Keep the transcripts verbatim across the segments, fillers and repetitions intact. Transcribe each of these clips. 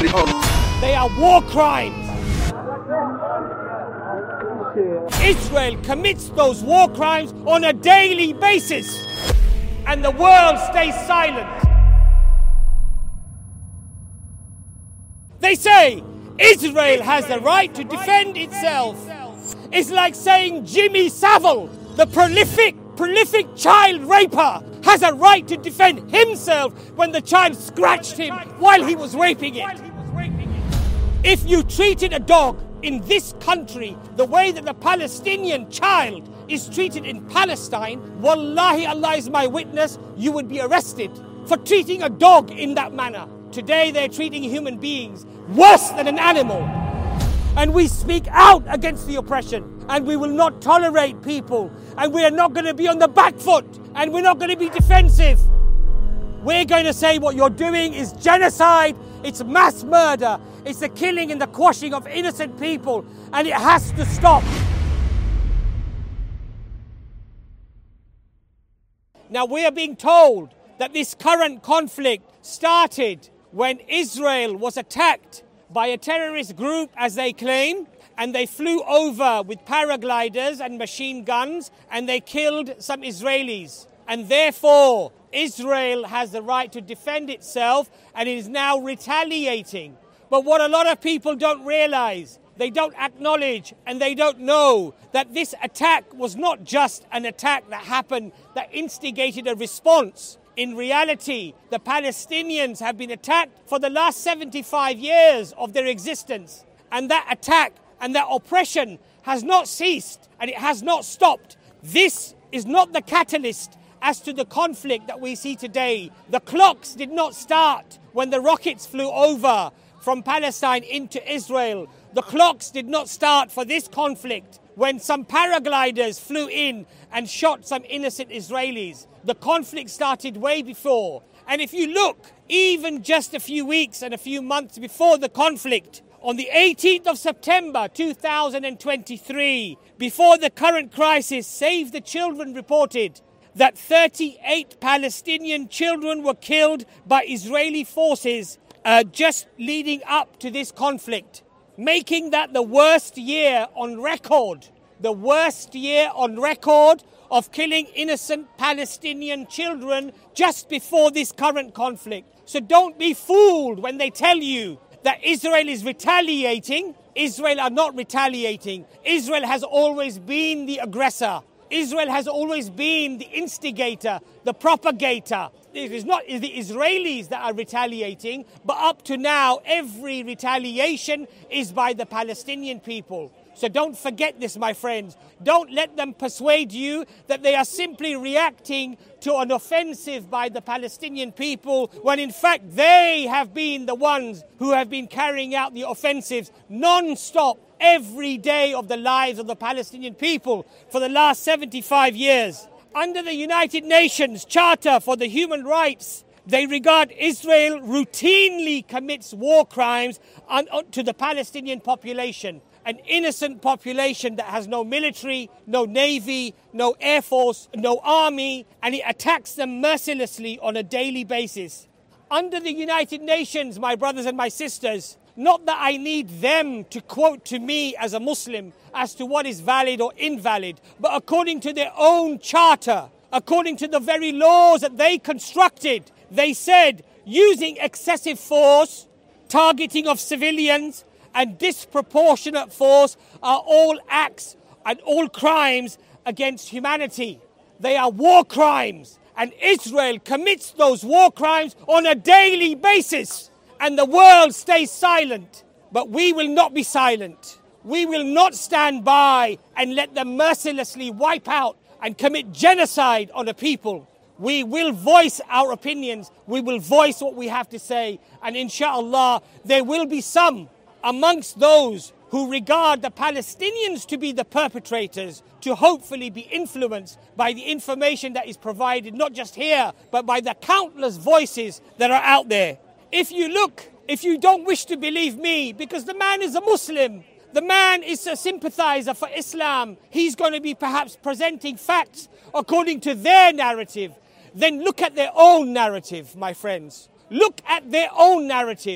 They are war crimes. Israel commits those war crimes on a daily basis, and the world stays silent. They say Israel has the right to defend itself. It's like saying Jimmy Savile, the prolific, prolific child raper, has a right to defend himself when the child scratched him while he was raping it. If you treated a dog in this country the way that the Palestinian child is treated in Palestine, wallahi, Allah is my witness, you would be arrested for treating a dog in that manner. Today they're treating human beings worse than an animal. And we speak out against the oppression, and we will not tolerate people, and we are not going to be on the back foot, and we're not going to be defensive. We're going to say what you're doing is genocide, it's mass murder, it's the killing and the quashing of innocent people, and it has to stop. Now we are being told that this current conflict started when Israel was attacked by a terrorist group, as they claim, and they flew over with paragliders and machine guns, and they killed some Israelis. And therefore, Israel has the right to defend itself, and it is now retaliating. But what a lot of people don't realize, they don't acknowledge, and they don't know that this attack was not just an attack that happened, that instigated a response. In reality, the Palestinians have been attacked for the last seventy-five years of their existence. And that attack and that oppression has not ceased, and it has not stopped. This is not the catalyst as to the conflict that we see today. The clocks did not start when the rockets flew over from Palestine into Israel. The clocks did not start for this conflict when some paragliders flew in and shot some innocent Israelis. The conflict started way before. And if you look, even just a few weeks and a few months before the conflict, on the eighteenth of September two thousand twenty-three, before the current crisis, Save the Children reported that thirty-eight Palestinian children were killed by Israeli forces uh, just leading up to this conflict, making that the worst year on record, the worst year on record of killing innocent Palestinian children just before this current conflict. So don't be fooled when they tell you that Israel is retaliating. Israel are not retaliating. Israel has always been the aggressor. Israel has always been the instigator, the propagator. It is not the Israelis that are retaliating, but up to now, every retaliation is by the Palestinian people. So don't forget this, my friends. Don't let them persuade you that they are simply reacting to an offensive by the Palestinian people, when in fact they have been the ones who have been carrying out the offensives non-stop every day of the lives of the Palestinian people for the last seventy-five years. Under the United Nations Charter for the Human Rights, they regard Israel routinely commits war crimes on, on, to the Palestinian population, an innocent population that has no military, no navy, no air force, no army, and it attacks them mercilessly on a daily basis. Under the United Nations, my brothers and my sisters, not that I need them to quote to me as a Muslim as to what is valid or invalid, but according to their own charter, according to the very laws that they constructed, they said using excessive force, targeting of civilians, and disproportionate force are all acts and all crimes against humanity. They are war crimes, and Israel commits those war crimes on a daily basis, and the world stays silent. But we will not be silent. We will not stand by and let them mercilessly wipe out and commit genocide on a people. We will voice our opinions. We will voice what we have to say. And inshallah, there will be some amongst those who regard the Palestinians to be the perpetrators to hopefully be influenced by the information that is provided, not just here, but by the countless voices that are out there. If you look, if you don't wish to believe me, because the man is a Muslim, the man is a sympathizer for Islam, he's going to be perhaps presenting facts according to their narrative, then look at their own narrative, my friends. Look at their own narrative.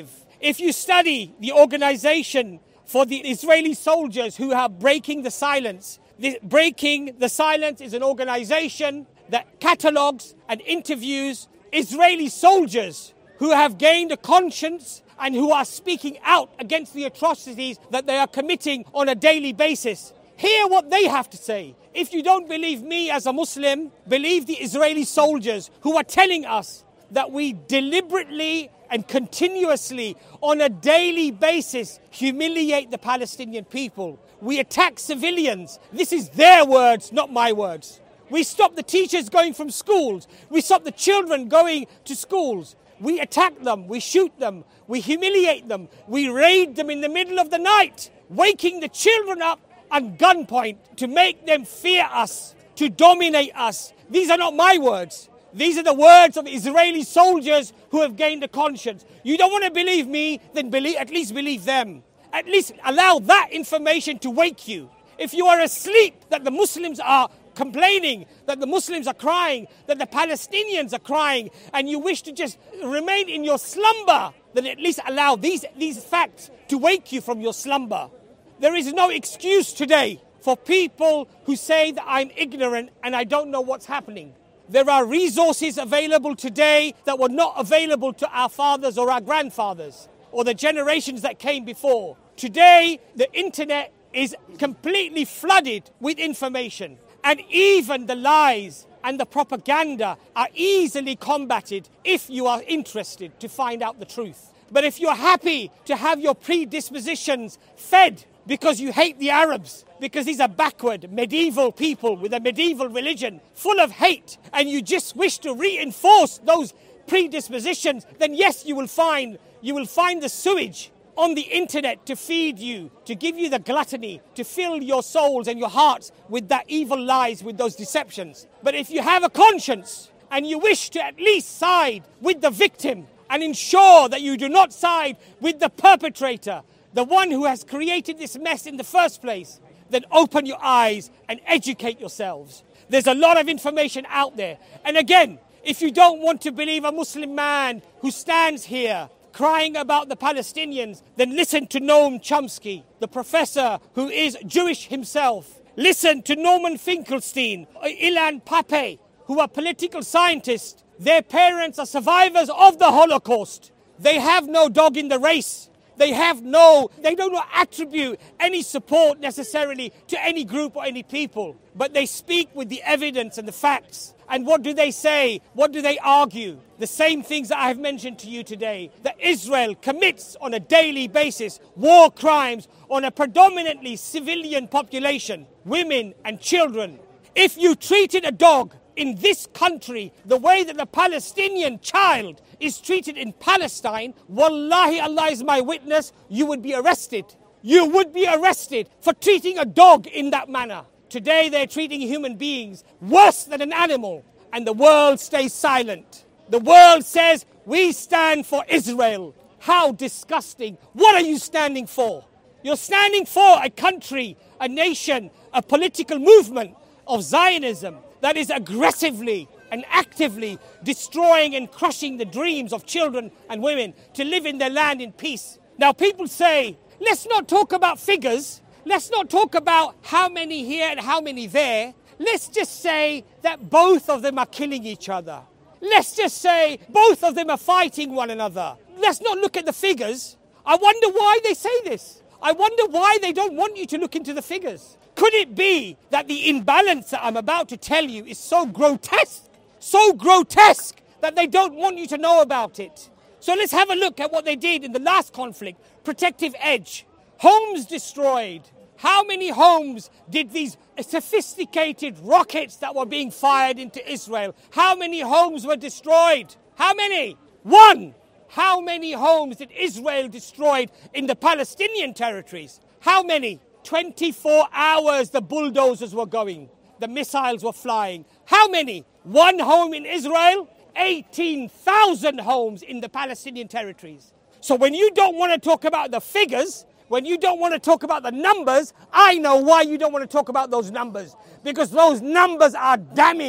If you study the organization for the Israeli soldiers who are breaking the silence, the, Breaking the Silence is an organization that catalogues and interviews Israeli soldiers who have gained a conscience and who are speaking out against the atrocities that they are committing on a daily basis. Hear what they have to say. If you don't believe me as a Muslim, believe the Israeli soldiers who are telling us that we deliberately and continuously, on a daily basis, humiliate the Palestinian people. We attack civilians. This is their words, not my words. We stop the teachers going from schools. We stop the children going to schools. We attack them. We shoot them. We humiliate them. We raid them in the middle of the night, waking the children up at gunpoint to make them fear us, to dominate us. These are not my words. These are the words of Israeli soldiers who have gained a conscience. You don't want to believe me, then believe, at least believe them. At least allow that information to wake you. If you are asleep that the Muslims are complaining, that the Muslims are crying, that the Palestinians are crying, and you wish to just remain in your slumber, then at least allow these, these facts to wake you from your slumber. There is no excuse today for people who say that I'm ignorant and I don't know what's happening. There are resources available today that were not available to our fathers or our grandfathers or the generations that came before. Today, the internet is completely flooded with information, and even the lies and the propaganda are easily combated if you are interested to find out the truth. But if you're happy to have your predispositions fed because you hate the Arabs, because these are backward, medieval people with a medieval religion full of hate, and you just wish to reinforce those predispositions, then yes, you will find you will find the sewage on the internet to feed you, to give you the gluttony, to fill your souls and your hearts with that evil lies, with those deceptions. But if you have a conscience and you wish to at least side with the victim and ensure that you do not side with the perpetrator, the one who has created this mess in the first place, then open your eyes and educate yourselves. There's a lot of information out there. And again, if you don't want to believe a Muslim man who stands here crying about the Palestinians, then listen to Noam Chomsky, the professor who is Jewish himself. Listen to Norman Finkelstein, Ilan Pappé, who are political scientists. Their parents are survivors of the Holocaust. They have no dog in the race. They have no, they don't attribute any support necessarily to any group or any people, but they speak with the evidence and the facts. And what do they say? What do they argue? The same things that I have mentioned to you today, that Israel commits on a daily basis war crimes on a predominantly civilian population, women and children. If you treated a dog in this country the way that the Palestinian child is treated in Palestine, wallahi, Allah is my witness, you would be arrested. You would be arrested for treating a dog in that manner. Today they're treating human beings worse than an animal, and the world stays silent. The world says, we stand for Israel. How disgusting. What are you standing for? You're standing for a country, a nation, a political movement of Zionism that is aggressively and actively destroying and crushing the dreams of children and women to live in their land in peace. Now people say, let's not talk about figures. Let's not talk about how many here and how many there. Let's just say that both of them are killing each other. Let's just say both of them are fighting one another. Let's not look at the figures. I wonder why they say this. I wonder why they don't want you to look into the figures. Could it be that the imbalance that I'm about to tell you is so grotesque, so grotesque that they don't want you to know about it? So let's have a look at what they did in the last conflict. Protective edge. Homes destroyed. How many homes did these sophisticated rockets that were being fired into Israel, how many homes were destroyed? How many? One. How many homes did Israel destroy in the Palestinian territories? How many? twenty-four hours the bulldozers were going. The missiles were flying. How many? One home in Israel, eighteen thousand homes in the Palestinian territories. So when you don't want to talk about the figures, when you don't want to talk about the numbers, I know why you don't want to talk about those numbers. Because those numbers are damning.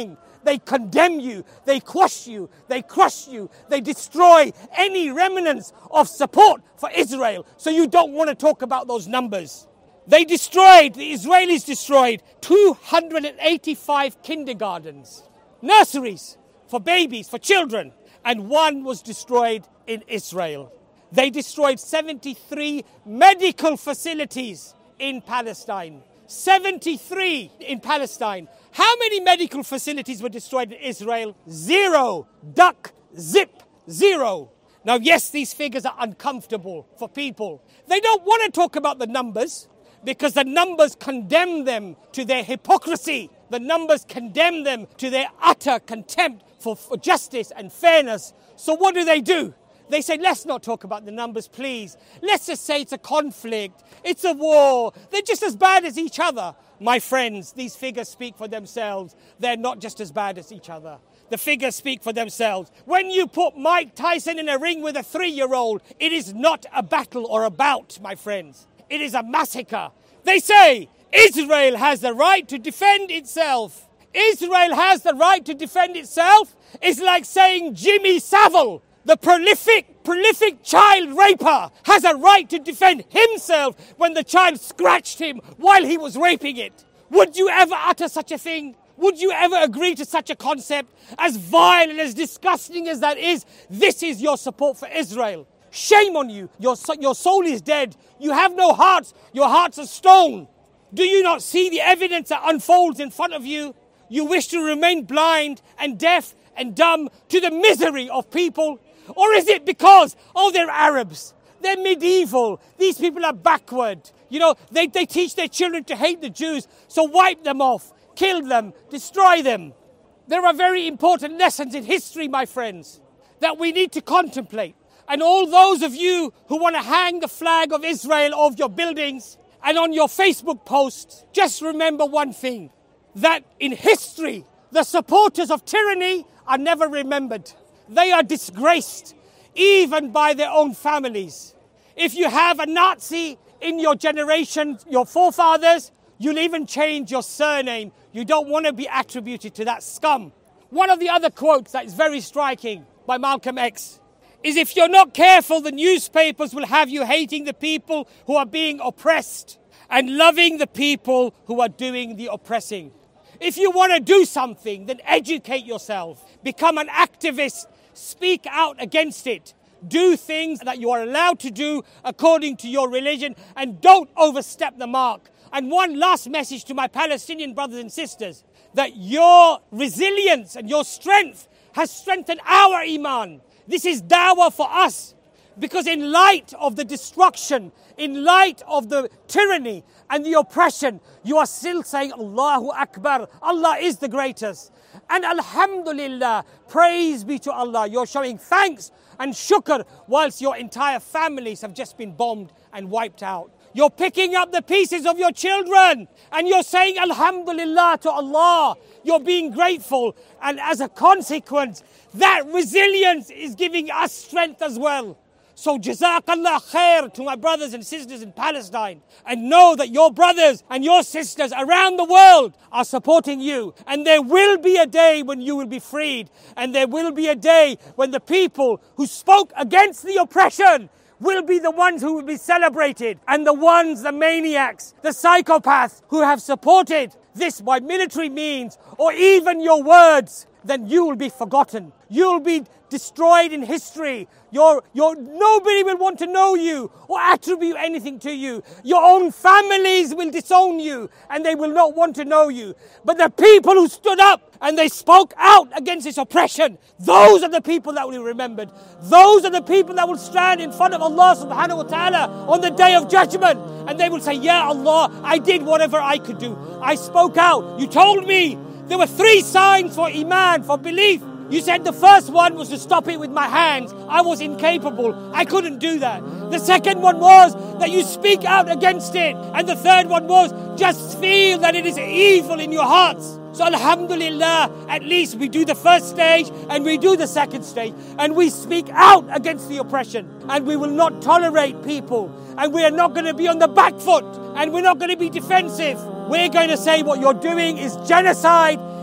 They condemn you, they quash you, they crush you, they destroy any remnants of support for Israel. So you don't want to talk about those numbers. They destroyed, the Israelis destroyed two hundred eighty-five kindergartens, nurseries for babies, for children, and one was destroyed in Israel. They destroyed seventy-three medical facilities in Palestine. seventy-three in Palestine. How many medical facilities were destroyed in Israel? Zero. Duck, zip, zero. Now, yes, these figures are uncomfortable for people. They don't want to talk about the numbers because the numbers condemn them to their hypocrisy. The numbers condemn them to their utter contempt for, for justice and fairness. So what do they do? They say, let's not talk about the numbers, please. Let's just say it's a conflict. It's a war. They're just as bad as each other. My friends, these figures speak for themselves. They're not just as bad as each other. The figures speak for themselves. When you put Mike Tyson in a ring with a three-year-old, it is not a battle or a bout, my friends. It is a massacre. They say Israel has the right to defend itself. Israel has the right to defend itself. It's like saying Jimmy Savile, the prolific, prolific child raper, has a right to defend himself when the child scratched him while he was raping it. Would you ever utter such a thing? Would you ever agree to such a concept? As vile and as disgusting as that is, this is your support for Israel. Shame on you. Your, your soul is dead. You have no hearts. Your hearts are stone. Do you not see the evidence that unfolds in front of you? You wish to remain blind and deaf and dumb to the misery of people? Or is it because, oh, they're Arabs, they're medieval, these people are backward, you know, they, they teach their children to hate the Jews, so wipe them off, kill them, destroy them. There are very important lessons in history, my friends, that we need to contemplate. And all those of you who want to hang the flag of Israel off your buildings and on your Facebook posts, just remember one thing, that in history, the supporters of tyranny are never remembered. They are disgraced, even by their own families. If you have a Nazi in your generation, your forefathers, you'll even change your surname. You don't want to be attributed to that scum. One of the other quotes that is very striking by Malcolm X is, if you're not careful, the newspapers will have you hating the people who are being oppressed and loving the people who are doing the oppressing. If you want to do something, then educate yourself. Become an activist. Speak out against it. Do things that you are allowed to do according to your religion, and don't overstep the mark. And one last message to my Palestinian brothers and sisters, that your resilience and your strength has strengthened our iman. This is dawah for us. Because in light of the destruction, in light of the tyranny and the oppression, you are still saying Allahu Akbar. Allah is the greatest. And Alhamdulillah, praise be to Allah. You're showing thanks and shukr whilst your entire families have just been bombed and wiped out. You're picking up the pieces of your children and you're saying Alhamdulillah to Allah. You're being grateful, and as a consequence, that resilience is giving us strength as well. So Jazakallah khair to my brothers and sisters in Palestine, and know that your brothers and your sisters around the world are supporting you, and there will be a day when you will be freed, and there will be a day when the people who spoke against the oppression will be the ones who will be celebrated, and the ones, the maniacs, the psychopaths who have supported this by military means or even your words, then you will be forgotten. You'll be destroyed in history. Your, your, nobody will want to know you or attribute anything to you. Your own families will disown you and they will not want to know you. But the people who stood up and they spoke out against this oppression, those are the people that will be remembered. Those are the people that will stand in front of Allah subhanahu wa ta'ala on the day of judgment. And they will say, Ya Allah, I did whatever I could do. I spoke out. You told me there were three signs for iman, for belief. You said the first one was to stop it with my hands. I was incapable. I couldn't do that. The second one was that you speak out against it. And the third one was just feel that it is evil in your hearts. So Alhamdulillah, at least we do the first stage and we do the second stage. And we speak out against the oppression. And we will not tolerate people. And we are not going to be on the back foot. And we're not going to be defensive. We're going to say what you're doing is genocide.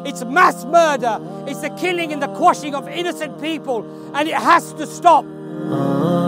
It's mass murder. It's the killing and the quashing of innocent people. And it has to stop.